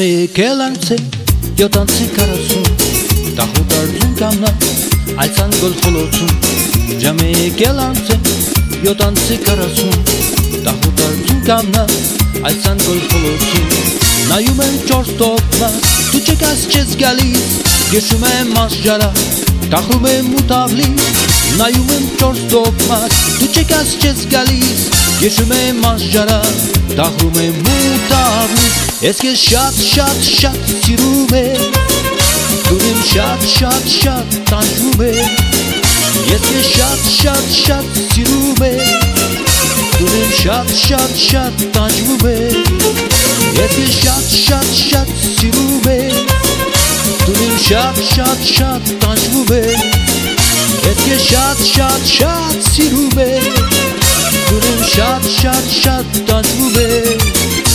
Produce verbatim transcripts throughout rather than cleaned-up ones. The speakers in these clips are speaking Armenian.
Jamie Kelance, io tanzi karasun, tahudardun kamna, alsan gol holotsun. Jamie Kelance, io tanzi karasun, tahudardun kamna, alsan gol holotsun. Նայում եմ չորս տոկնաս, դու չկաս չես գալիս, գեշում եմ աշխարա, տախում եմ ու տավլիս. Նայում եմ չորս տոկնաս, դու չկաս չես գալիս, գեշում եմ աշխարա, տախում եմ ու տավլիս. Ես քեզ շատ շատ շատ սիրում եմ, դու իմ շատ շատ շատ տանջվում եմ. Ես քեզ շատ շատ շատ սիրում եմ, դու իմ շատ շատ շատ տանջվում եմ. Ես քեզ շատ շատ շատ սիրում եմ, դու իմ շատ շատ շատ տանջվում եմ. Ես քեզ շատ շատ շատ սիրում եմ, դու իմ շատ շատ շատ տանջվում եմ.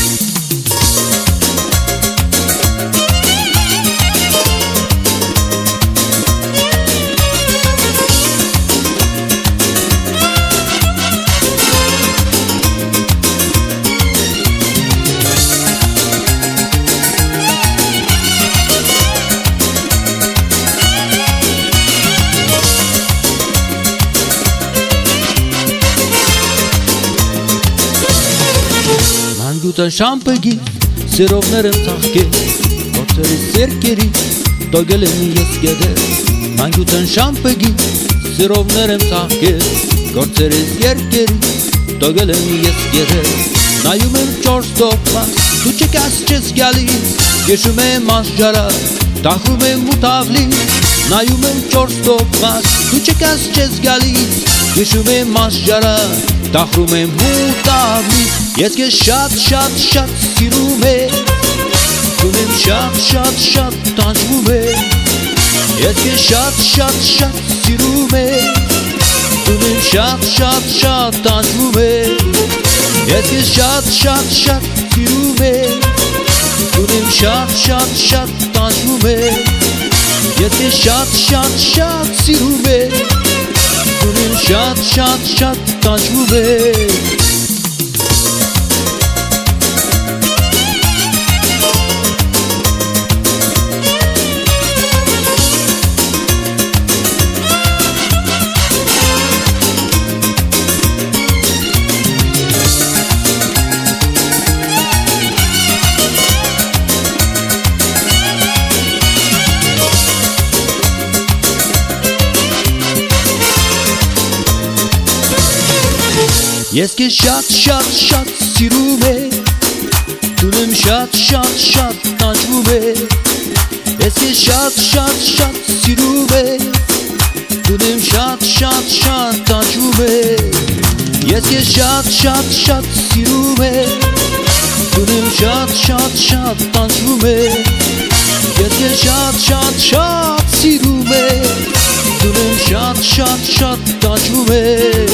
Անգուտան շամպգից, սիրովներ եմ ծաղկել, գործերիս երկերից, տոգել եմ ես գետեր. Անգուտան շամպգից, սիրովներ եմ ծաղկել, գործերիս երկերից, տոգել եմ ես գետեր. Նայում եմ չորս տոկնաս, դու չկաս չես գալիս, գեշում եմ աշխարա, տախում եմ ու տավլիս. Նայում եմ չորս տոկնաս, դու չկաս չես գալիս, գեշում եմ աշխարա, տախում եմ ու տավլիս. Ես քեզ շատ շատ շատ սիրում եմ, դու իմ շատ շատ շատ տանջվում եմ. Ես քեզ շատ շատ շատ սիրում եմ, դու իմ շատ շատ շատ տանջվում եմ. Ես քեզ շատ շատ շատ սիրում եմ, դու իմ շատ շատ շատ տանջվում եմ. Ես քեզ շատ շատ շատ սիրում եմ, դու իմ շատ շատ շատ տանջվում եմ. Ես քեզ շատ շատ շատ սիրում եմ, դու իմ շատ շատ շատ տանջվում եմ. Ես քեզ շատ շատ շատ սիրում եմ, դու իմ շատ շատ շատ տանջվում եմ. Ես քեզ շատ շատ շատ սիրում եմ, դու իմ շատ շատ շատ տանջվում եմ. Ես քեզ շատ շատ շատ սիրում եմ, դու իմ շատ շատ շատ տանջվում եմ.